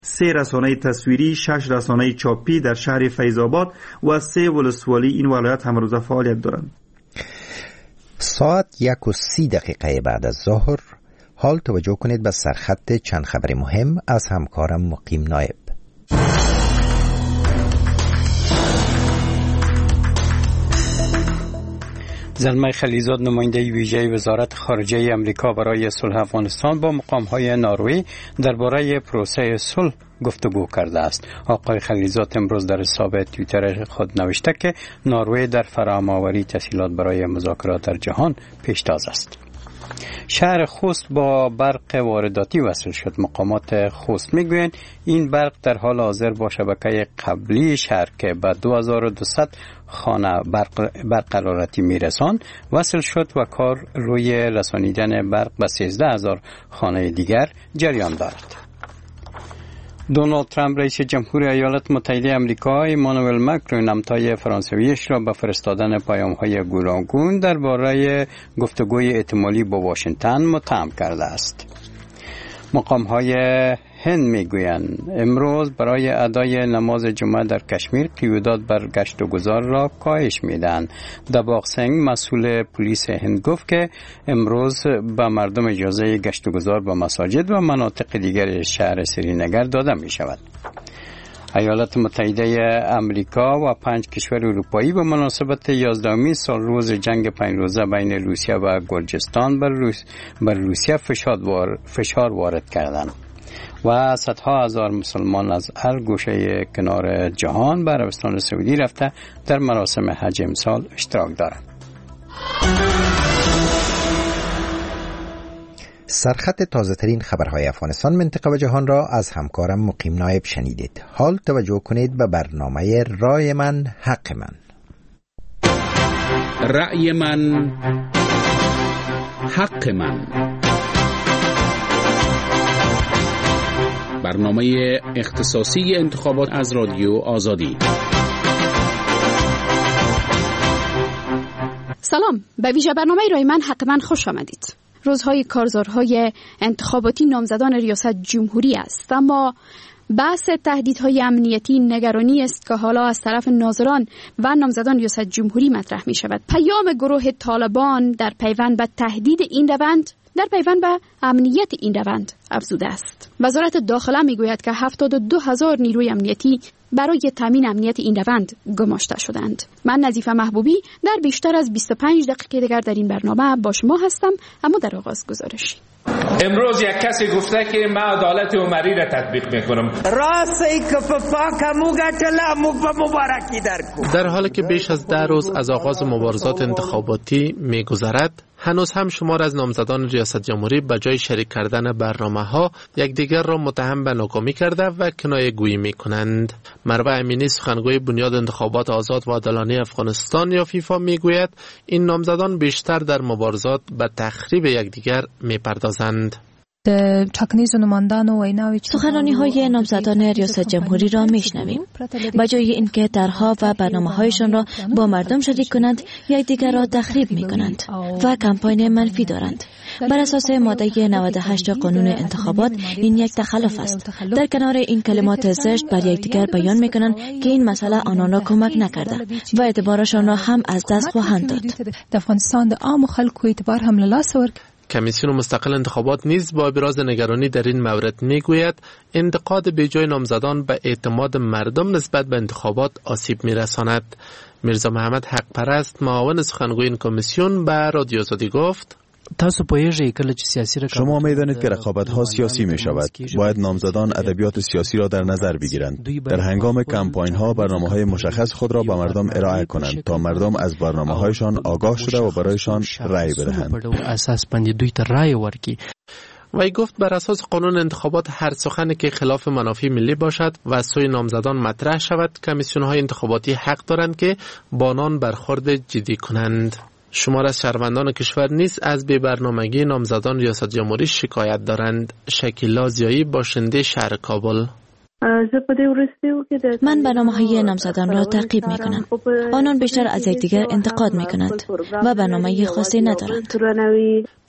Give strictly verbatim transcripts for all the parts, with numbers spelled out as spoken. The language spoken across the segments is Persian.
سه رسانه تصویری، شش رسانه چاپی در شهر فیض‌آباد و سه ولسوالی این ولایت هم روزه فعالیت دارند. ساعت یک و سی دقیقه بعد از ظهر حال توجه کنید به سرخط چند خبر مهم از همکارم مقیم نایب. زلمه خلیزاد نماینده ویژه وزارت خارجه امریکا برای صلح افغانستان با مقام‌های نروژ درباره پروسه صلح گفتگو کرده است. آقای خلیزاد امروز در حساب توییتر خود نوشته که نروژ در فراهم‌آوری تسهیلات برای مذاکرات در جهان پیشتاز است. شهر خوست با برق وارداتی وصل شد. مقامات خوست میگویند این برق در حال حاضر با شبکه قبلی شهر که به دو هزار و دویست خانه برق برقرارتی میرساند وصل شد و کار روی رسانیدن برق به سیزده هزار خانه دیگر جریان دارد. دونالد ترامپ رئیس جمهور ایالات متحده آمریکا ایمانوئل ماکرون همتای فرانسویش را به فرستادن پیام‌های گوناگون درباره گفتگوی احتمالی با واشنگتن متهم کرده است. مقام‌های هند میگویند امروز برای ادای نماز جمعه در کشمیر قیودات بر گشت و گذار را کاهش میدن. دباغ سنگ مسئول پلیس هند گفت که امروز به مردم اجازه گشت و گذار به مساجد و مناطق دیگر شهر سرینگر داده می شود. ایالات متحده آمریکا و پنج کشور اروپایی به مناسبت یازدهمین سال روز جنگ پنج روزه بین روسیه و گرجستان بر, روس بر روسیه فشار, وار فشار وارد کردند و صدها هزار مسلمان از هر گوشه کنار جهان به عربستان سعودی رفته در مراسم حج امسال اشتراک دارند. سرخط تازه ترین خبرهای افغانستان، منطقه و جهان را از همکارم مقیم نایب شنیدید. حال توجه کنید به برنامه رای من حق من. رای من حق من، برنامه اختصاصی انتخابات از رادیو آزادی. سلام، به ویژه برنامه رای من حق من خوش آمدید. روزهای کارزارهای انتخاباتی نامزدان ریاست جمهوری است، اما بحث تهدیدهای امنیتی نگرانی است که حالا از طرف ناظران و نامزدان ریاست جمهوری مطرح می شود. پیام گروه طالبان در پیوند به تهدید این روند در پیوند به امنیت این روند افزوده است. وزارت داخله می گوید که هفتاد و دو هزار نیروی امنیتی برای تامین امنیت این روند گماشته شدند. من نظیفه محبوبی در بیشتر از بیست و پنج دقیقه دیگر در این برنامه با شما هستم، اما در آغاز گزارشی. امروز یک کسی گفته که من عدالت عمری را تطبیق میکنم. راستی که پاک موگه چلا موگ به مبارکی در کو. در حالی که بیش از ده روز از آغاز مبارزات انتخاباتی میگذرد، هنوز هم شمار از نامزدان ریاست جمهوری به جای شریک کردن برنامه‌ها یکدیگر را متهم به ناکامی کرده و کنایه گویی می‌کنند. مروه امینی سخنگوی بنیاد انتخابات آزاد و عادلانه افغانستان یا فیفا میگوید این نامزدان بیشتر در مبارزات به تخریب یکدیگر می‌پردازند. سخنرانی های نامزدان ریاست جمهوری را میشنویم. به جای اینکه طرحها و برنامه هایشان را با مردم شریک کنند، یکدیگر را تخریب می کنند و کمپاین منفی دارند. بر اساس ماده نود و هشت قانون انتخابات این یک تخلف است. در کنار این کلمات زشت بر یکدیگر بیان می کنند که این مسئله آنان را کمک نکرده و اعتبارشان را هم از دست خواهند داد. کمیسیون مستقل انتخابات نیز با ابراز نگرانی در این مورد میگوید انتقاد بیجای نامزدان به اعتماد مردم نسبت به انتخابات آسیب میرساند. میرزا محمد حق پرست معاون سخنگوی این کمیسیون به رادیو آزادی گفت: شما می‌دانید که رقابت‌ها سیاسی می‌شود. باید نامزدان ادبیات سیاسی را در نظر بگیرند. در هنگام کمپاین‌ها برنامه‌های مشخص خود را به مردم ارائه کنند تا مردم از برنامه‌هایشان آگاه شده و برایشان رأی بدهند. وی گفت بر اساس قانون انتخابات هر سخنی که خلاف منافع ملی باشد و از سوی نامزدان مطرح شود، کمیسیون‌های انتخاباتی حق دارند که با آنان برخورد جدی کنند. شمار از شهروندان کشور نیز از بی‌برنامگی نامزدان ریاست جمهوری شکایت دارند. شکیلا زیایی، باشنده شهر کابل: من برنامه‌های نامزدان را تعقیب می‌کنم. آنان بیشتر از یکدیگر انتقاد می‌کنند و برنامه خاصی ندارند.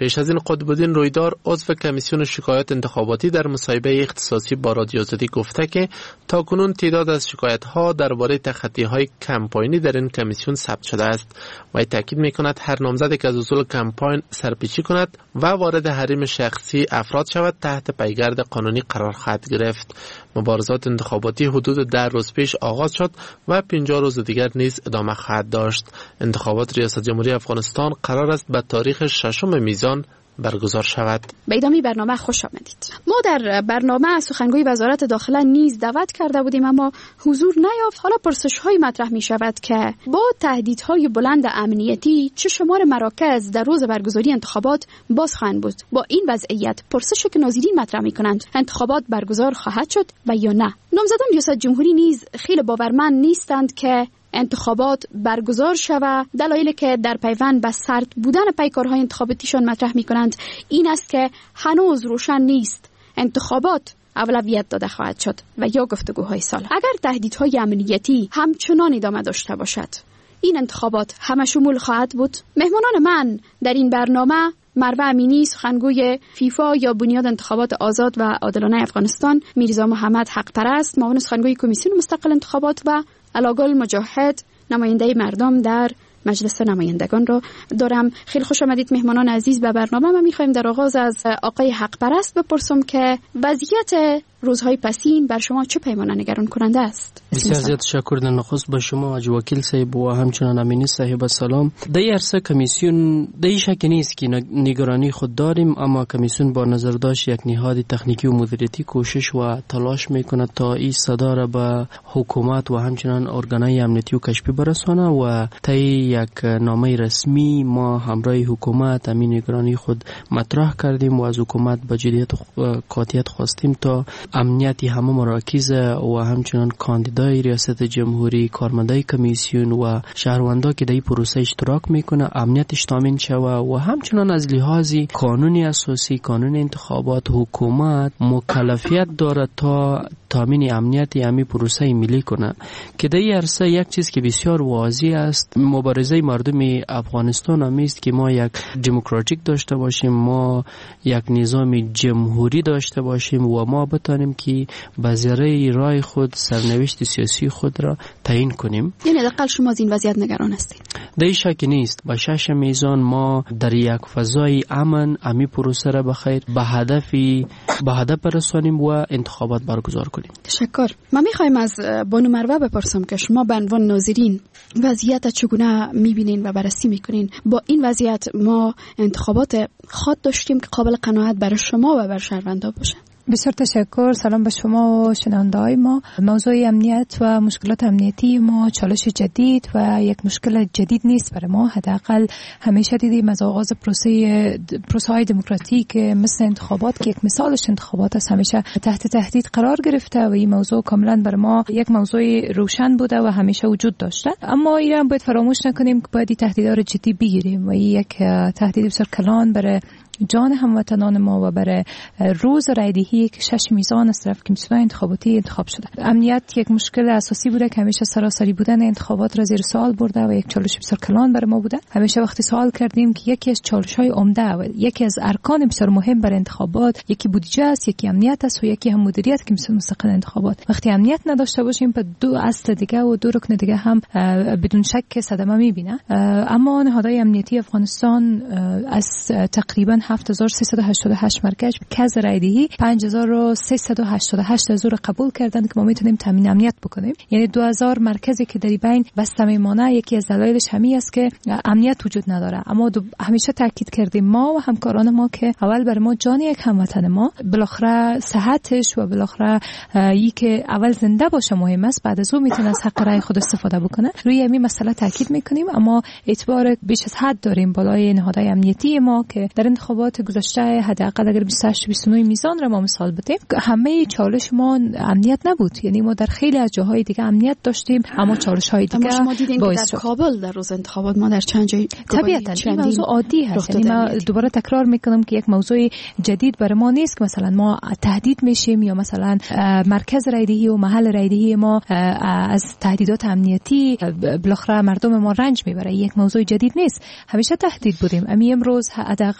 پیش از این قطب‌الدین رویدار عضو کمیسیون شکایات انتخاباتی در مصاحبه اختصاصی با رادیو آزادی گفته که تاکنون تعداد از شکایت‌ها درباره تخطی‌های کمپاینی در این کمیسیون ثبت شده است و تاکید می‌کند هر نامزدی که از اصول کمپاین سرپیچی کند و وارد حریم شخصی افراد شود تحت پیگرد قانونی قرار خواهد گرفت. مبارزات انتخاباتی حدود ده روز پیش آغاز شد و پنجاه روز دیگر نیز ادامه خواهد داشت. انتخابات ریاست جمهوری افغانستان قرار است به تاریخ ششم میزان برگزار شود. به ادامه برنامه خوش آمدید. ما در برنامه سخنگوی وزارت داخله نیز دعوت کرده بودیم اما حضور نیافت. حالا پرسش های مطرح می شود که با تهدیدهای بلند امنیتی چه شمار مراکز در روز برگزاری انتخابات باز خواهند بود؟ با این وضعیت پرسشی که ناظرین مطرح می کنند انتخابات برگزار خواهد شد و یا نه؟ نامزدان ریاست جمهوری نیز خیلی باورمند نیستند که انتخابات برگزار شود. دلایلی که در پیوند به سرد بودن پیکارهای انتخاباتیشان مطرح می کنند این است که هنوز روشن نیست انتخابات اولویت داده خواهد شد و یا گفتگوهای سال. اگر تهدیدهای امنیتی همچنان ادامه داشته باشد این انتخابات همه شمول خواهد بود. مهمانان من در این برنامه مروه امینی سخنگوی فیفا یا بنیاد انتخابات آزاد و عادلانه افغانستان، میرزا محمد حق پرست معاون سخنگوی کمیسیون مستقل انتخابات و علاگل مجاهد نماینده مردم در مجلس نمایندگان را دارم. خیلی خوش آمدید مهمانان عزیز به برنامه. ما می‌خوایم در آغاز از آقای حق پرست بپرسم که وضعیت روزهای پسین بر شما چه پیمانه نگران کننده است؟ بسیار زیاد تشکر در نخست به شما حاج وکیل صاحب و همچنان امینی صاحب سلام. در عرصه کمیسیون در شک نیست که نگرانی خود داریم، اما کمیسیون با نظر داشت یک نهاد تکنیکی و مدیریتی کوشش و تلاش میکنه تا این صدا را به حکومت و همچنان ارگانهای امنیتی و کشفی برسانه و طی یک نامه رسمی ما همراه حکومت امین نگرانی خود مطرح کردیم و از حکومت با جدیت و قاطعیت خواستیم تا امنیتی همه مراکز و همچنان کاندیدای ریاست جمهوری، کارمندای کمیسیون و شهروندان که در این پروسه اشتراک میکنه امنیتش تامین شود و همچنان از لحاظ قانونی اساسی قانون انتخابات حکومت مکلفیت داره تا تامین امنیت همین پروسه ملی کنه که در این عرصه یک چیز که بسیار واضح است مبارزه مردم افغانستان هم است که ما یک دموکراتیک داشته باشیم، ما یک نظام جمهوری داشته باشیم و ما بتانیم که به ذریعه رای خود سرنوشت سیاسی خود را تعیین کنیم. یعنی حداقل شما از این وضعیت نگران هستید؟ در این شک نیست. با شش میزان ما در یک فضای امن همین پروسه را بخیر به هدفی به هدف برسانیم و انتخابات برگزار کنیم. تشکر. ما میخوایم از بانو مروه بپرسم که شما به عنوان ناظرین وضعیت چگونه میبینین و بررسی میکنین؟ با این وضعیت ما انتخابات خود داشتیم که قابل قناعت برای شما و برای شهروندان باشه؟ بسیار تشکر. سلام به شما و شنونده‌های ما. موضوع امنیت و مشکلات امنیتی ما چالش جدید و یک مشکل جدید نیست برای ما. حداقل همیشه دیدیم از آغاز پروسه پروسه‌های دموکراتیک مثل انتخابات که یک مثالش انتخابات است همیشه تحت تهدید قرار گرفته و این موضوع کاملا برای ما یک موضوع روشن بوده و همیشه وجود داشته. اما ایران باید فراموش نکنیم که باید این تهدیدها رو جدی بگیریم و این یک تهدید بسیار کلان برای جان هموطنان ما و برای روز رایدهی که شش میزان از طرف کمیسیون انتخاباتی انتخاب شده. امنیت یک مشکل اساسی بوده که همیشه سراسری بودن انتخابات را زیر سوال برده و یک چالش بسیار کلان برای ما بوده. همیشه وقتی سوال کردیم که یکی از چالش‌های عمده و یکی از ارکان بسیار مهم برای انتخابات یکی بودجه است، یکی امنیت است و یکی هم مدیریت کمیسیون مستقل انتخابات. وقتی امنیت نداشته باشیم په دو اصل دیگه و دو رکن دیگه هم بدون شک صدمه می‌بینه. اما نهادهای امنیتی افغانستان از تقریبا هفت هزار و سیصد و هشتاد و هشت مرکز که از رایدهی پنج هزار و سیصد و هشتاد و هشت حضور قبول کردند که ما میتونیم تامین امنیت بکنیم. یعنی دو هزار مرکزی که در بین بسته میمانه یکی از دلایلش همین است که امنیت وجود نداره. اما همیشه تاکید کردیم ما و همکاران ما که اول برای ما جان یک هموطن ما بالاخره صحتش و بالاخره ای که اول زنده باشه مهم است، بعد از اون میتونه از حق رای خود استفاده بکنه. روی همین مسئله تاکید میکنیم اما اعتبار بیش از حد داریم بالای نهادهای امنیتی ما که در انتخابات گذشته حداقل اگر بیست و هشت بیست و نه میزان را ما مثال بدیم همه چالش ما امنیت نبود. یعنی ما در خیلی از جاهای دیگه امنیت داشتیم اما چالش های دیگه شما دیدین که در کابل در روز انتخابات ما در چند جای طبیعتا این موضوع عادی هست. یعنی ما دوباره تکرار میکنم که یک موضوع جدید برای ما نیست که مثلا ما تهدید میشیم یا مثلا مرکز رایدهی و محل رایدهی ما از تهدیدات امنیتی بالاخره مردم ما رنج میبره. یک موضوع جدید نیست، همیشه تهدید بودیم. امی امروز حداقل می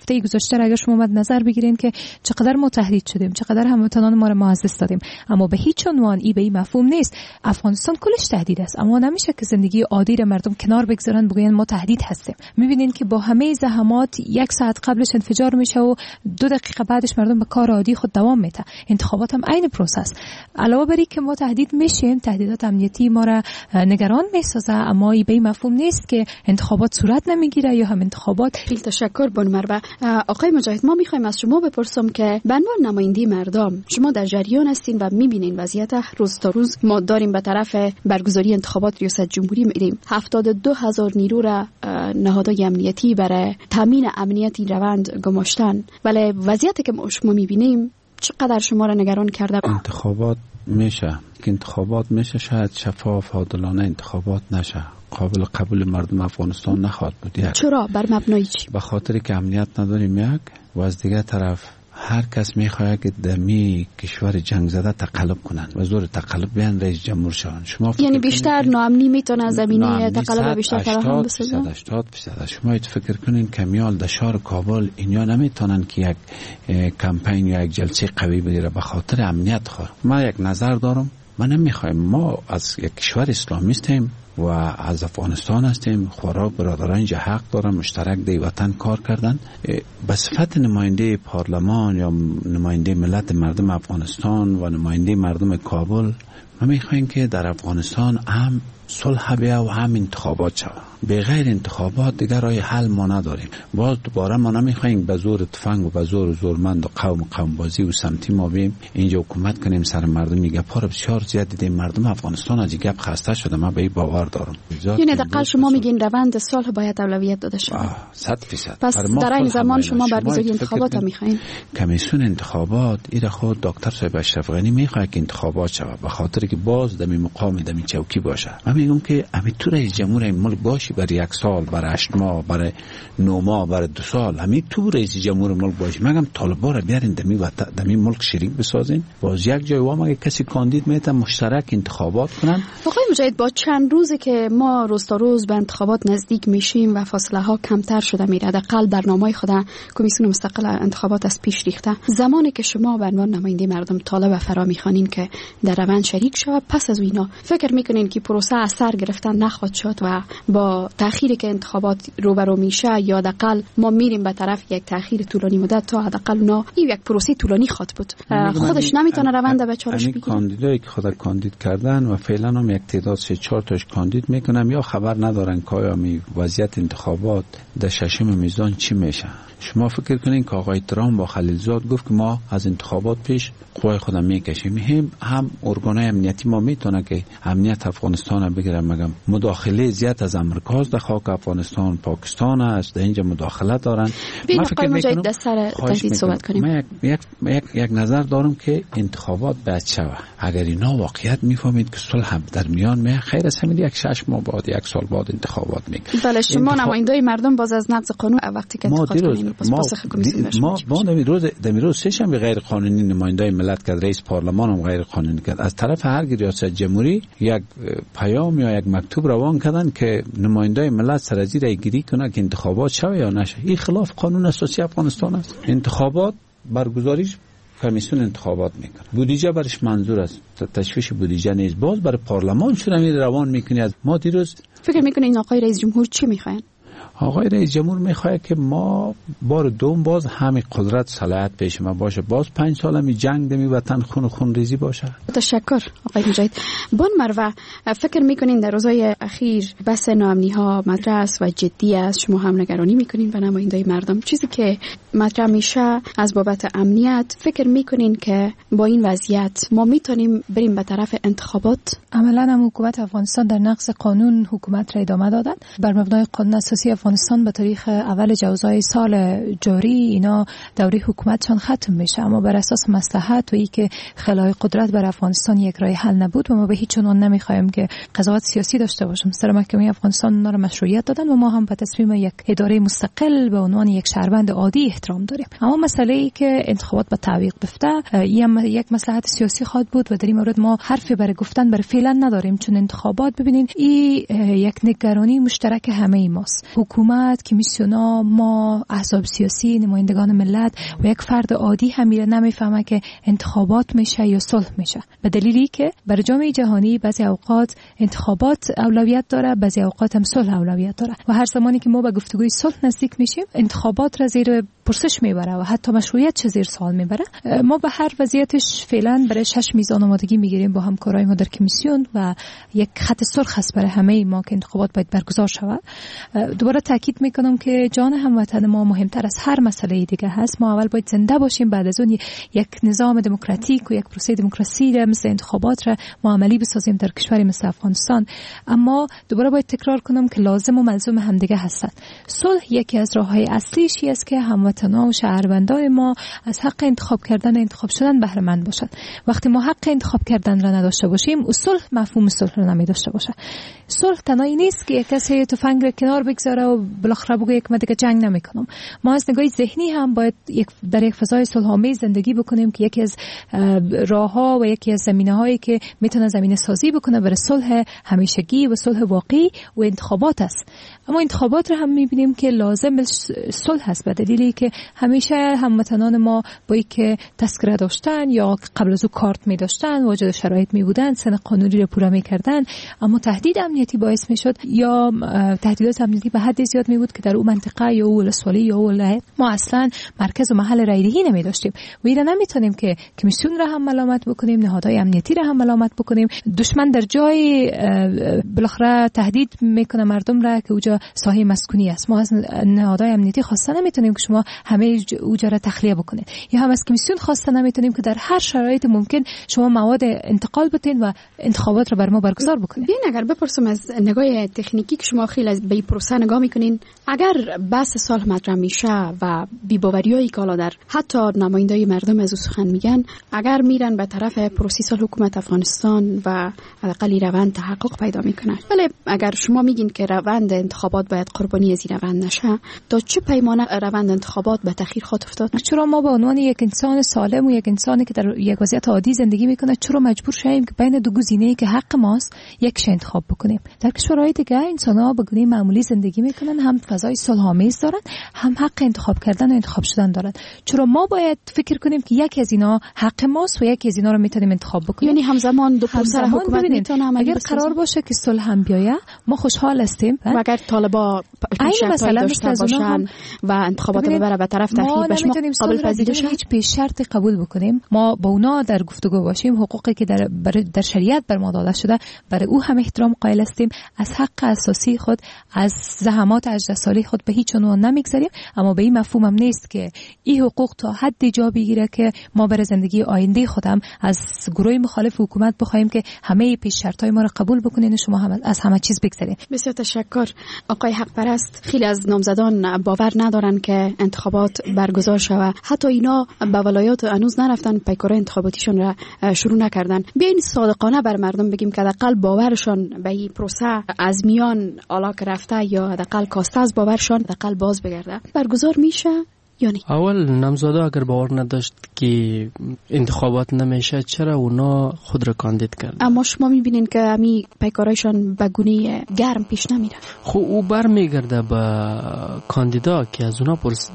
هفته گذشته را اگر شما مد نظر بگیرین که چقدر ما تهدید شدیم، چقدر هموطنان ما را ما از دست دادیم، اما به هیچ عنوان ای به این مفهوم نیست افغانستان کلش تهدید است. اما نمیشه که زندگی عادی را مردم کنار بگذارن بگوین ما تهدید هستیم. میبینین که با همه زحمات یک ساعت قبلش انفجار میشه و دو دقیقه بعدش مردم به کار عادی خود دوام میده. انتخابات هم عین پروسس. علاوه بر که ما تهدید میشیم، تهدیدات امنیتی ما را نگران میسازه، اما ای به این مفهوم نیست که انتخابات صورت نمیگیره یا هم انتخابات. خیلی تشکر بانو مروه. آقای مجاهد، ما میخوایم از شما بپرسم که به عنوان نماینده مردم شما در جریان هستین و میبینین وضعیت روز تا روز. ما داریم به طرف برگزاری انتخابات ریاست جمهوری میریم. هفتاد و دو هزار نیرو را نهادهای امنیتی برای تامین امنیتی روند گماشتن، ولی وضعیتی که ما شما میبینیم چقدر شما را نگران کرده؟ انتخابات میشه که انتخابات میشه، شاید شفاف عادلانه انتخابات نشه، قابل قبول مردم افغانستان نخواهد بود. یک چرا؟ بر مبنای چی؟ به خاطر که امنیت نداریم یک، و از دیگه طرف هر کس میخواد که دمی کشور جنگ زده تقلب کنن و زور تقلب بیان رئیس جمهور شون. شما یعنی بیشتر ناامنی میتونه زمینه تقلب بیشتر فراهم بسازه؟ هشتاد درصد. شما فکر کنین کمیال در شهر کابل اینیا نمیتونن که یک کمپین یا یک جلسه قوی بگیره به خاطر امنیت خور. ما یک نظر دارم، ما نمیخوایم، ما از یک کشور اسلامی هستیم و از افغانستان هستیم، خورا برادران اینجا حق دارن مشترک دی وطن کار کردن. به صفت نماینده پارلمان یا نماینده ملت مردم افغانستان و نماینده مردم کابل، ما میخوایم که در افغانستان هم صلح بیا و هم انتخابات شود. به غیر انتخابات دیگر راه حل ما نداریم. باز دوباره ما نمیخوایم به زور تفنگ و به زور زورمند و قوم قوم بازی و سمتی ما بیم اینجا حکومت کنیم سر مردم. میگه پار بسیار زیاد دیدیم مردم افغانستان از گپ خسته شده. من به این باور دارم. یعنی دقیقاً شما میگین روند صلح باید اولویت داده شود. صد درصد. پس در این زمان شما برگزاری انتخابات هم میخواین؟ کمیسیون انتخابات ایره خود دکتر صاحب اشرف غنی میخواد که انتخابات شود به خاطر که باز دمی مقام دمی چوکی باشه. من میگم که همین تو رئیس جمهور این ملک باشی برای یک سال، برای هشت ماه، برای نه ماه، برای دو سال، همین تو رئیس جمهور ملک باشی. مگم طالبا را بیارین دمی و دمی ملک شریک بسازین. باز یک جای وام اگه کسی کاندید میتونه مشترک انتخابات کنن. آقای مجاهد، با چند روزی که ما روز تا روز به انتخابات نزدیک میشیم و فاصله ها کمتر شده میره، حداقل برنامه خود کمیسیون مستقل انتخابات از پیش ریخته، زمانی که شما به عنوان نماینده مردم طالب فرا میخوانین که در روند شریک شود، پس از اینا فکر میکنین که پروسه اثر گرفتن نخواهد شد و با تأخیری که انتخابات روبرو میشه یا حداقل ما میریم به طرف یک تأخیر طولانی مدت تا حداقل اونا این یک پروسه طولانی خواهد بود، خودش نمیتونه روند به چالش بگیره؟ کاندیدایی که خود کاندید کردن و فعلا هم یک تعداد سه چهار تاش کاندید میکنم یا خبر ندارن که آیا می وضعیت انتخابات در ششم میزان چی میشه. شما فکر کنین که آقای ترامپ با خلیلزاد گفت که ما از انتخابات پیش قوای خودم میکشیم. هم هم ارگانهای امنیتی ما میتونه که امنیت افغانستان بگیرن. مگم مداخله زیاد از امریکا در خاک افغانستان، پاکستان است، در اینجا مداخلت دارن. ما فکر میکنم در سر تهدید صحبت کنیم. من یک یک یک یک نظر دارم که انتخابات باید شود. اگر اینا واقعیت میفهمید که صلح در میان می خیر است، همین یک شش ماه بعد یک سال بعد انتخابات میکنه. بله شما انتخاب... نمایندای مردم باز از نقض قانون وقتی که انتخابات کنین ما ما ما دمیروز دمیروز سه شنبه غیر قانونی نمایندای ملت کرد، رئیس پارلمان هم غیر قانونی کرد. از طرف هر ریاست جمهوری یک پیام یا یک مکتوب روان کردن که نمایندای ملت سرازی رای گیری کنه که انتخابات شوه یا نشه. این خلاف قانون اساسی افغانستان است. انتخابات برگزاریش کمیسیون انتخابات میکنه. بودجه برش منظور است، تشویش بودجه نیست. باز برای پارلمان شده می روان میکنی. از ما دیروز فکر میکنین آقای رئیس جمهور چی میخواین؟ آقای رئیس جمهور میخواد که ما بار دوم باز همین قدرت صلاحیت پیش ما باشه، باز پنج سال همی جنگ دمی وطن خون خون ریزی باشه. تشکر آقای مجاهد. بان مروه، فکر میکنین در روزهای اخیر بس ناامنی ها مطرح است و جدی است، شما هم نگرانی میکنین به نمایندای مردم؟ چیزی که مطرح میشه از بابت امنیت، فکر میکنین که با این وضعیت ما میتونیم بریم به طرف انتخابات؟ عملا هم حکومت افغانستان در نقض قانون حکومت را ادامه دادن. بر مبنای قانون اساسی افغانستان به تاریخ اول جوزای سال جاری اینا دوره حکومتشان ختم میشه، اما بر اساس مصلحت و ای که خلای قدرت بر افغانستان یک راه حل نبود و ما به هیچ عنوان نمیخوایم که قضاوت سیاسی داشته باشیم. سر محکمه افغانستان اونا را مشروعیت دادن و ما هم به تصمیم یک اداره مستقل به عنوان یک شهروند عادی احترام داریم. اما مسئله ای که انتخابات به تعویق بفته این یک مصلحت سیاسی خواهد بود و در این مورد ما حرفی برای گفتن برای فعلا نداریم، چون انتخابات ببینین این یک نگرانی مشترک همه ماست. حکومت، کمیسیونا، ما احزاب سیاسی، نمایندگان ملت و یک فرد عادی هم میره نمیفهمه که انتخابات میشه یا صلح میشه، به دلیلی که برای جامعه جهانی بعضی اوقات انتخابات اولویت داره، بعضی اوقات هم صلح اولویت داره و هر زمانی که ما به گفتگوی صلح نزدیک میشیم انتخابات را زیر پرسش میبره و حتی مشروعیت چه زیر سوال میبره. ما به هر وضعیتش فعلا برای شش میزان آمادگی میگیریم با همکارای ما در کمیسیون و یک خط سرخ هست برای همه ما که انتخابات باید برگزار شود. دوباره تاکید میکنم که جان هموطن ما مهمتر از هر مسئله دیگه هست. ما اول باید زنده باشیم، بعد از اون یک نظام دموکراتیک و یک پروسه دموکراسی را مثل انتخابات را ما عملی بسازیم در کشوری مثل افغانستان. اما دوباره باید تکرار کنم که لازم و ملزوم همدیگه هستند. صلح یکی از راههای اصلیشی است که هموطنان و شهروندان ما از حق انتخاب کردن و انتخاب شدن بهره مند باشند. وقتی ما حق انتخاب کردن را نداشته باشیم، صلح مفهوم صلح را نمی داشته باشه. صلح تنهایی نیست که یک کسی تفنگ را کنار بگذاره و بالاخره بگه یک من دیگه جنگ نمیکنم. ما از نگاه ذهنی هم باید یک در یک فضای صلح‌آمیز زندگی بکنیم که یکی از راه‌ها و یکی از زمینه‌هایی که میتونه زمینه سازی بکنه برای صلح همیشگی و صلح واقعی و انتخابات است. اما انتخابات را هم می‌بینیم که لازم صلح است، به دلیلی که همیشه هموطنان ما با اینکه تذکره داشتن یا قبل از او کارت می داشتن، واجد شرایط می بودن، سن قانونی را پورا می کردن، اما تهدید امنیتی باعث می شد یا تهدیدات امنیتی به حد زیاد می بود که در اون منطقه یا اون ولسوالی یا اون ولایت ما اصلا مرکز و محل رایدهی نمی داشتیم. و اینا نمیتونیم که کمیسیون را هم ملامت بکنیم، نهادهای امنیتی را هم ملامت بکنیم. دشمن در جای بالاخره تهدید میکنه مردم را که اوجا ساحه مسکونی است. ما از نهادهای امنیتی خواسته نمیتونیم که شما همه اوجا را تخلیه بکنید، یا هم از کمیسیون خواسته نمیتونیم که در هر شرایط ممکن شما مواد انتقال بتین و انتخابات را بر ما برگزار بکنید. ببین اگر بپرسم از نگاه تکنیکی که شما خیلی از به این پروسه نگاه میکنین، اگر بحث صلح مطرح میشه و بی‌باوریایی که حالا در حتی نمایندای مردم از او سخن میگن، اگر میرن به طرف پروسه صلح حکومت افغانستان و حداقل روند تحقق پیدا میکنه، ولی اگر شما میگین که روند انتخابات باید قربانی از این روند نشه، تا چه پیمانه روند انتخابات به تأخیر خواهد افتاد؟ چرا ما به عنوان یک انسان سالم و یک انسانی که در یک وضعیت عادی زندگی میکنه، چرا مجبور شیم که بین دو گزینه‌ای که حق ماست یک شی انتخاب بکنیم؟ در کشورهای دیگه انسان‌ها به گونه معمولی زندگی میکنن، هم فضای صلح‌آمیز دارن، هم حق انتخاب کردن و انتخاب شدن دارن. چرا ما باید فکر کنیم که یکی از اینا حق ماست و یکی از اینا رو میتونیم انتخاب بکنیم؟ یعنی همزمان دو پروسه حکومت میتونه عملی بسازه. اگر قرار باشه که صلح هم بیاید، ما خوشحال هستیم. و اگر طالبا این مثلا داشته باشن و انتخابات ببره به طرف تخریب بشه، ما قابل پذیرش هیچ پیش شرطی قبول بکنیم. ما با اونا در گفتگو باشیم، حقوقی که در در شریعت بر ما داده شده برای او هم احترام قائل هستیم، از حق اساسی خود، از زحمات اجدادسالی خود به هیچ عنوان نمیگذریم. اما به این مفهوم هم نیست که این حقوق تا حدی جا بگیره که ما برای زندگی آینده خودم از گروه مخالف حکومت بخوایم که همه پیش شرطای ما را قبول بکنین و شما هم از همه چیز بگذرین. بسیار تشکر آقای حق پرست. خیلی از نامزدان باور ندارن که انتخابات برگزار شود، حتی اینا به ولایات هنوز نرفتن، پیکار انتخاباتیشون را شروع نکردن. بیاین صادقانه بر مردم بگیم که حداقل باورشون به این پروسه از میان آلا که رفته یا حداقل کاسته از باورشون حداقل باز بگرده. برگزار میشه یا نه؟ اول نامزدا اگر باور نداشت که انتخابات نمیشه، چرا اونا خود را کاندید کرد؟ اما شما میبینین که همی پیکارایشان به گونه گرم پیش نمیره. خب او بر میگرده به کاندیدا که از اونا پرس...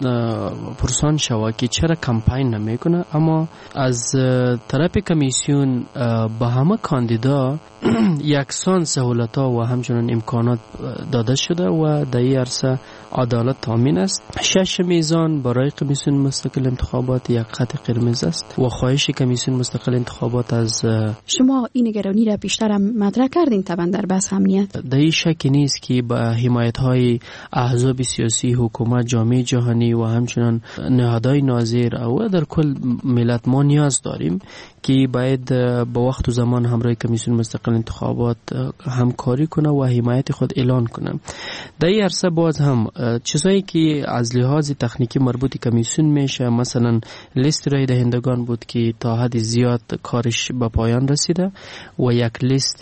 پرسان شوه که چرا کمپین نمیکنه. اما از طرف کمیسیون به همه کاندیدا یکسان سهولت‌ها و همچنان امکانات داده شده و در این عرصه عدالت تامین است. شش میزان برای کمیسیون مستقل انتخابات یک خط قرمز است و خواهش کمیسیون مستقل انتخابات از شما این نگرانی را بیشتر هم مطرح کردین طبعا در بحث امنیت. در این شکی نیست که با حمایت‌های احزاب سیاسی، حکومت، جامعه جهانی و همچنان نهادهای ناظر و در کل ملت ما نیاز داریم که باید با وقت و زمان همراه کمیسیون مستقل انتخابات همکاری کنه و حمایت خود اعلان کنه. در این عرصه باز هم چیزایی که از لحاظ تکنیکی مربوط کمیسیون میشه، مثلا لیست رای دهندگان بود که تا حد زیاد کارش به پایان رسیده و یک لیست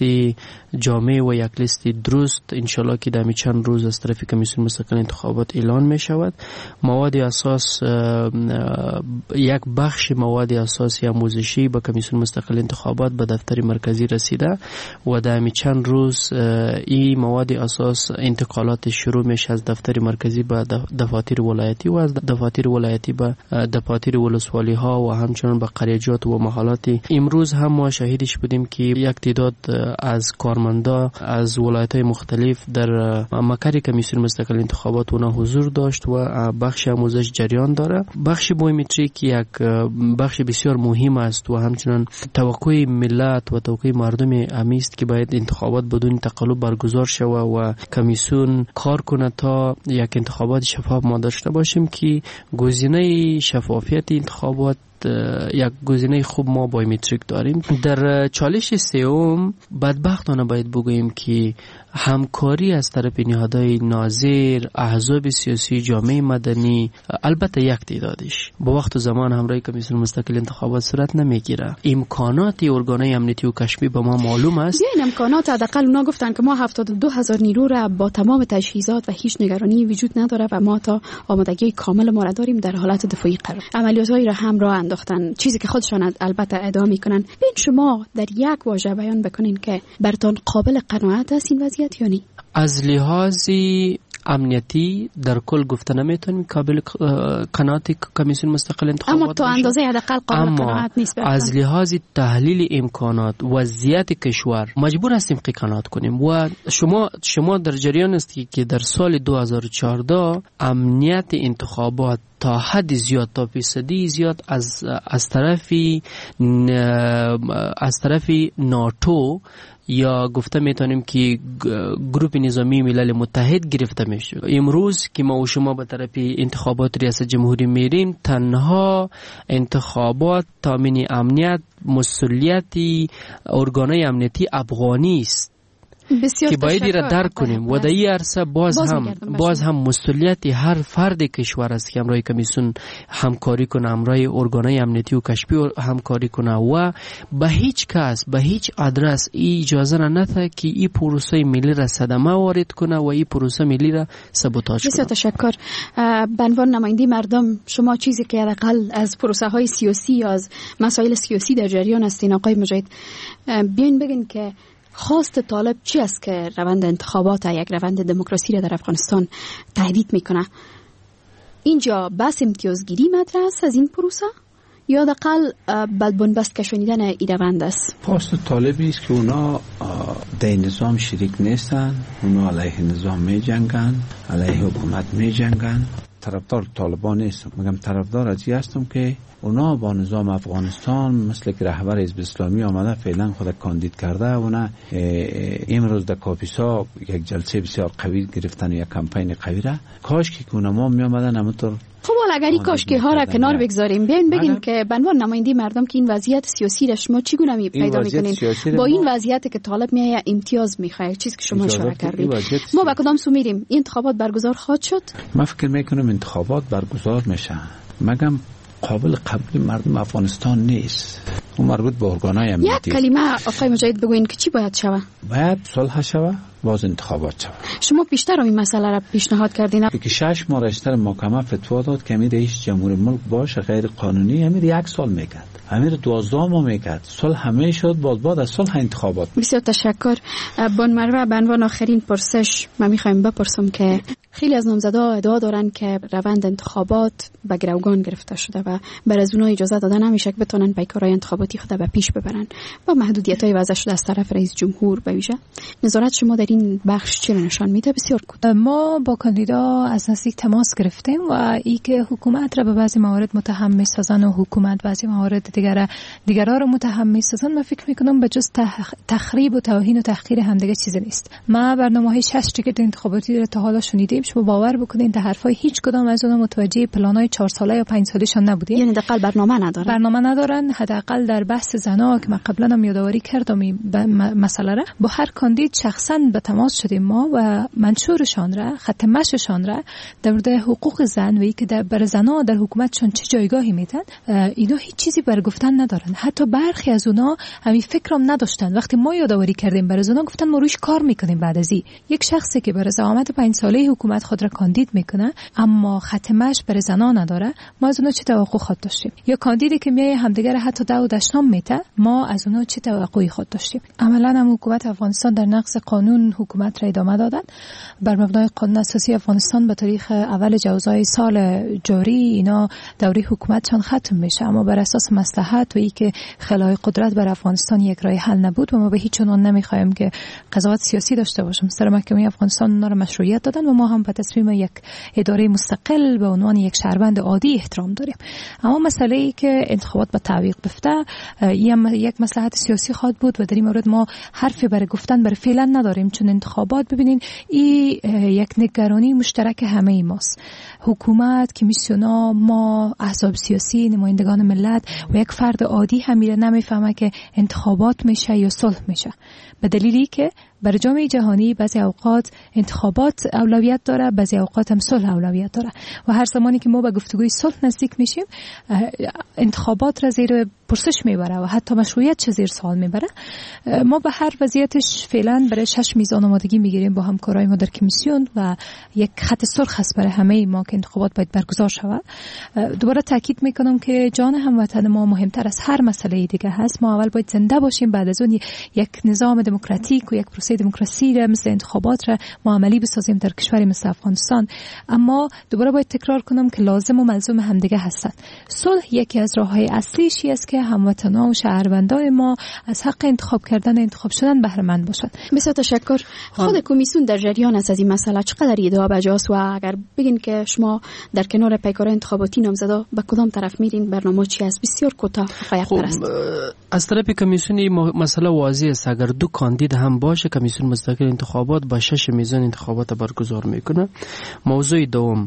جامع و یک لیست درست انشالله که در چند روز از طرف کمیسیون مستقل انتخابات اعلان می شود. مواد اساس، یک بخش مواد اساسی آموزشی به کمیسیون مستقل انتخابات به دفتر مرکزی رسیده و در چند روز این مواد اساس انتقالات شروع میشه از دفتر مرکزی به دفاتر ولایتی و از دفاتر ولایتی به دفاتر ولسوالی ها و همچنان به قریجات و محلات. امروز هم ما شاهدش بودیم که یک تعداد از کارمندا از ولایت‌های مختلف در مقر کمیسیون مستقل انتخابات اونا حضور داشت و بخش آموزش جریان داره. بخش بایومتریک یک بخش بسیار مهم است و همچنان توقع ملت و توقع مردم امیست که باید انتخابات بدون تقلب برگزار شود و کمیسیون کار کنه تا یک انتخابات شفاف ما داشته باشیم که گزینه شفافیت انتخابات یک گزینه خوب ما بایومتریک داریم. در چالش سوم بدبختانه باید بگوییم که همکاری از طرف نهادهای ناظر، احزاب سیاسی، جامعه مدنی، البته یک تعدادش با وقت و زمان همراه کمیسیون مستقل انتخابات صورت نمیگیره. امکانات ارگانهای امنیتی و کشفی به ما معلوم است. این امکانات حداقل اونا گفتن که ما هفتاد و دو هزار نیرو را با تمام تجهیزات و هیچ نگرانی وجود نداره و ما تا آمادگی کامل ما را داریم در حالت دفاعی قرار. عملیاتایی را هم راه انداختن، چیزی که خودشان البته ادعا میکنن. ببین شما در یک واژه بیان بکنین که برتون قابل قناعت است این وضعیت یا نه؟ از لحاظ امنیتی در کل گفته نمیتونیم قابل قناعت کمیسیون مستقل انتخابات اما تو اندازه حداقل قابل قناعت نیست. از لحاظ تحلیل امکانات وضعیت کشور مجبور هستیم که قناعت کنیم و شما شما در جریان است که در سال دو هزار و چهارده امنیت انتخابات تا حد زیاد تا فیصدی زیاد از از طرف از طرف ناتو یا گفته میتونیم که گروه نظامی ملل متحد گرفته میشه. امروز که ما و شما به طرف انتخابات ریاست جمهوری میریم، تنها انتخابات تامین امنیت مسئولیتی ارگانهای امنیتی افغانی است که باید را درک کنیم و در این عرصه باز, باز هم باز هم مسئولیت هر فرد کشور است که همراه کمیسیون همکاری کنه، همراه ارگانهای امنیتی و کشفی همکاری کنه و به هیچ کس به هیچ آدرس ای اجازه نده که این پروسه ملی را صدمه وارد کنه و این پروسه ملی را سابوتاژ کنه. بسیار تشکر. به عنوان نماینده مردم شما چیزی که حداقل از پروسه های سیاسی یا از مسائل سیاسی در جریان هستین آقای مجاهد، بیاین بگین که خواست طالب چی است که روند انتخابات یک روند دموکراسی را در افغانستان تهدید میکنه؟ اینجا بس امتیازگیری مطرح است از این پروسه یا حداقل بلبنبست کشانیدن این روند است؟ خواست طالبی است که اونا در نظام شریک نیستن، اونا علیه نظام می جنگن، علیه حکومت می جنگن. طرفدار طالبان نیستم، میگم طرفدار از این هستم که اونا با نظام افغانستان مثل که رهبر حزب اسلامی آمده فعلا خود کاندید کرده، اونا امروز در کاپیسا یک جلسه بسیار قوی گرفتن و یک کمپین قوی را کاش که اونا ما می آمدن همونطور. خب اگر این کاشکی ها را کنار بگذاریم، بیاین بگین که به عنوان نماینده مردم که این وضعیت سیاسی را شما چگونه می پیدا میکنین با این وضعیت که طالب میایه امتیاز میخواد، چیزی که شما اشاره کردید. ما به کدام سو میریم؟ این انتخابات برگزار خواهد شد؟ من فکر میکنم انتخابات برگزار میشه، مگم قابل قبول مردم افغانستان نیست. اون مربوط به ارگانهای امنیتی. یک کلمه آقای مجاهد بگوین که چی باید شوه؟ باید صلح شوه، باز انتخابات شوه. شما پیشتر این مسئله را پیشنهاد کردین؟ که شش ماه رشتر محکمه فتوا داد که امیر رئیس جمهور ملک باشه غیر قانونی، امیر یک سال میکرد، امیر دوازده ماه میکرد، صلح همه شد، باز بعد از صلح انتخابات. بسیار تشکر. بان مروه، به عنوان آخرین پرسش من میخوایم بپرسم که خیلی از نامزدا ادعا دارن که روند انتخابات به گروگان گرفته شده و بر از اونها اجازه داده نمیشه که بتونن پیکارهای انتخاباتی خود به پیش ببرن با محدودیت‌های وضع شده از طرف رئیس جمهور به ویژه. نظارت شما در این بخش چه نشان میده؟ بسیار کوتاه. ما با کاندیدا از نزدیک تماس گرفتیم و ای که حکومت را به بعضی موارد متهم سازن و حکومت بعضی موارد دیگر دیگرا را متهم سازن، من فکر میکنم به جز تخریب و توهین و تحقیر همدیگه چیزی نیست. ما برنامه‌های شش টিকেট انتخاباتی را تا حالا شنیدیم، شما باور بکنید در حرفای هیچ کدام از اونها متوجه پلان‌های چهار ساله یا پنج ساله‌شان نبودیم. یعنی حداقل برنامه ندارن. برنامه ندارن. حداقل در بحث زنا که من قبلا هم یادآوری کردم این مسئله را، با هر کاندید شخصا به تماس شدیم ما و منشورشان را، خط مشیشان را در مورد حقوق زن و اینکه در بر زنا در حکومتشان چه جایگاهی میتن، اینا هیچ چیزی بر گفتن ندارن. حتی برخی از اونها همین فکرام نداشتن. وقتی ما یادآوری کردیم برای زنا گفتن ما روش کار میکنیم. بعد از این یک شخصی که برای زعامت پنج ساله حکومت حکومت خود را کاندید میکنه اما ختمش بر زنان نداره، ما از اونها چه توقع خود داشتیم؟ یا کاندیدی که میای همدیگر حتی دو دشنام میته، ما از اونها چه توقعی خود داشتیم؟ عملا هم حکومت افغانستان در نقض قانون حکومت را ادامه دادن. بر مبنای قانون اساسی افغانستان به تاریخ اول جوزای سال جاری اینا دوره حکومتشان ختم میشه، اما بر اساس مصلحت و ای که خلای قدرت بر افغانستان یک راه حل نبود و ما به هیچ عنوان نمیخوایم که قضاوت سیاسی داشته باشیم. سر محکمه افغانستان اونا را مشروعیت دادن و ما هم به تصمیم یک اداره مستقل به عنوان یک شهروند عادی احترام داریم. اما مسئله ای که انتخابات به تعویق بفته یک مصلحت سیاسی خواهد بود و در این مورد ما حرفی برای گفتن برای فعلا نداریم، چون انتخابات ببینین این یک نگرانی مشترک همه ماست. حکومت، کمیسیونا، ما احزاب سیاسی، نمایندگان ملت و یک فرد عادی هم میره نمیفهمه که انتخابات میشه یا صلح میشه، به دلیلی که برای جامعه جهانی بعضی اوقات انتخابات اولویت داره، بعضی اوقات هم صلح اولویت داره و هر زمانی که ما به گفتگوی صلح نزدیک میشیم انتخابات را زیر پرسش میبره و حتی مشروعیت چه زیر سوال میبره. ما به هر وضعیتش فعلا برای شش میزان آمادگی میگیریم با همکارای ما در کمیسیون و یک خط سرخ هست برای همه ما که انتخابات باید برگزار شود. دوباره تاکید میکنم که جان هموطن ما مهمتر از هر مسئله دیگه هست. ما اول باید زنده باشیم، بعد از اون یک نظام دموکراتیک و یک پروسه دموکراسی را مثل انتخابات را ما عملی بسازیم در کشوری مثل افغانستان. اما دوباره باید تکرار کنم که لازم و ملزوم همدیگه هستند. صلح یکی از راههای اصلیشی است که هموطنان و شهروندان ما از حق انتخاب کردن انتخاب شدن بهره مند باشند. بسیار تشکر. خود کمیسیون در جریان است از این مسئله چقدر ادعا بجاست و اگر بگین که شما در کنار پیکار انتخاباتی نامزدا به کدام طرف میرین، برنامه چی است؟ بسیار کوتاه حقایق است. از طرف کمیسیون مسئله واضح است. اگر دو کاندید هم باشه کمیسیون مستقل انتخابات با شش میزان انتخابات برگزار میکنه. موضوع دوم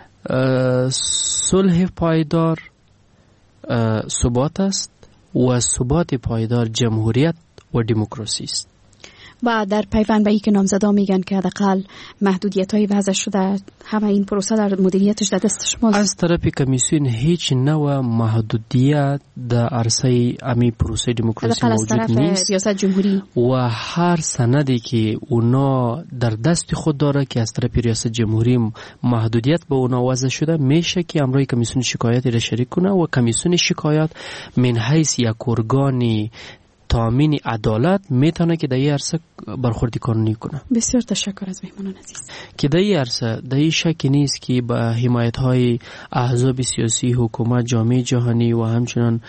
صلح پایدار ثبات است و ثبات پایدار جمهوریت و دموکراسی است. و در پیوند به این که نامزدا میگن که حداقل محدودیت‌های وضع شده، همه این پروسه در مدیریتش در دست شماست. از طرف کمیسیون هیچ نوع محدودیت در عرصه امی پروسه دموکراسی موجود نیست. ریاست جمهوری و هر سندی که اونا در دست خود داره که از طرف ریاست جمهوری محدودیت به اونا وضع شده، میشه که امروی کمیسیون شکایت را شریک کنه و کمیسیون شکایت من حیث یک ارگانی تامین عدالت میتونه که در این عرصه برخوردی قانونی کنه. بسیار تشکر از مهمانان عزیز. که در این عرصه در این شکی نیست که با حمایت های احزاب سیاسی، حکومت، جامعه جهانی و همچنان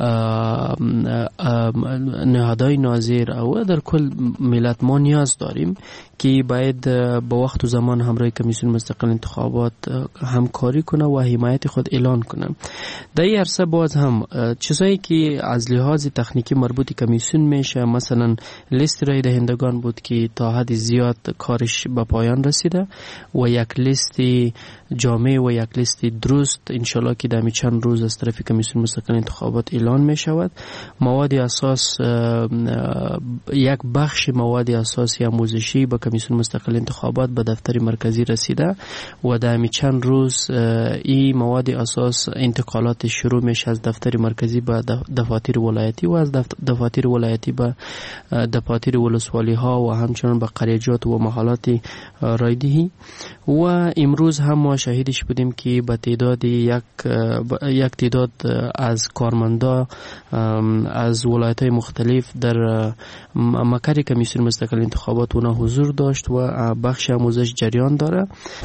نهادهای ناظر و در کل ملت ما نیاز داریم که باید با وقت و زمان همراه کمیسیون مستقل انتخابات همکاری کنه و حمایت خود اعلان کنه. در این عرصه باز هم چیزایی که از لحاظ تکنیکی مربوط کمیسیون میشه، مثلا لیست رای دهندگان بود که تا حد زیاد کارش به پایان رسیده و یک لیست جامع و یک لیست درست انشالله که در چند روز از طرف کمیسیون مستقل انتخابات اعلان می شود. مواد اساس یک بخش مواد اساسی آموزشی به کمیسیون مستقل انتخابات به دفتر مرکزی رسیده و در چند روز این مواد اساس انتقالات شروع میشه از دفتر مرکزی به دفاتر ولایتی و از دفاتر ولایتی به دفاتر ولسوالی ها و همچنان به قریجات و محلات رایدهی. و امروز هم ما شاهدش بودیم که به تعداد یک یک تعداد از کارمندا از ولایت‌های مختلف در مقر کمیسیون مستقل انتخابات اونا حضور داشت و بخش آموزش جریان داره.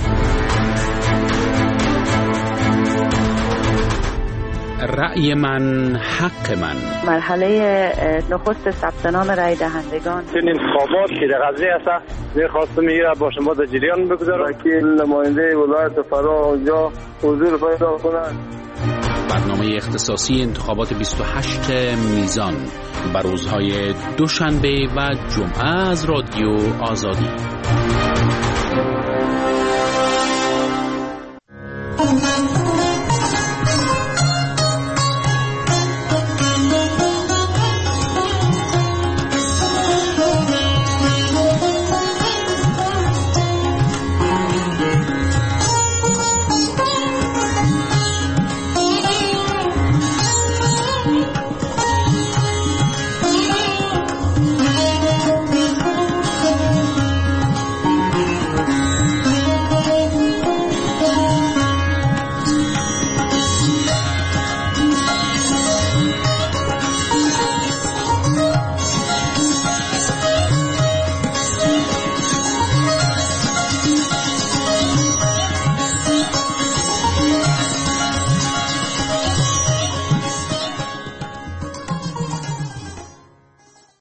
رأی من حق من. مرحله نخست ثبت نام رای دهندگان. این انتخابات که در قضیه است می‌خواستم میگیره با شما در جریان بگذارم که نماینده ولایت فرا اونجا حضور پیدا کنند. برنامه اختصاصی انتخابات بیست و هشت میزان بر روزهای دوشنبه و جمعه از رادیو آزادی.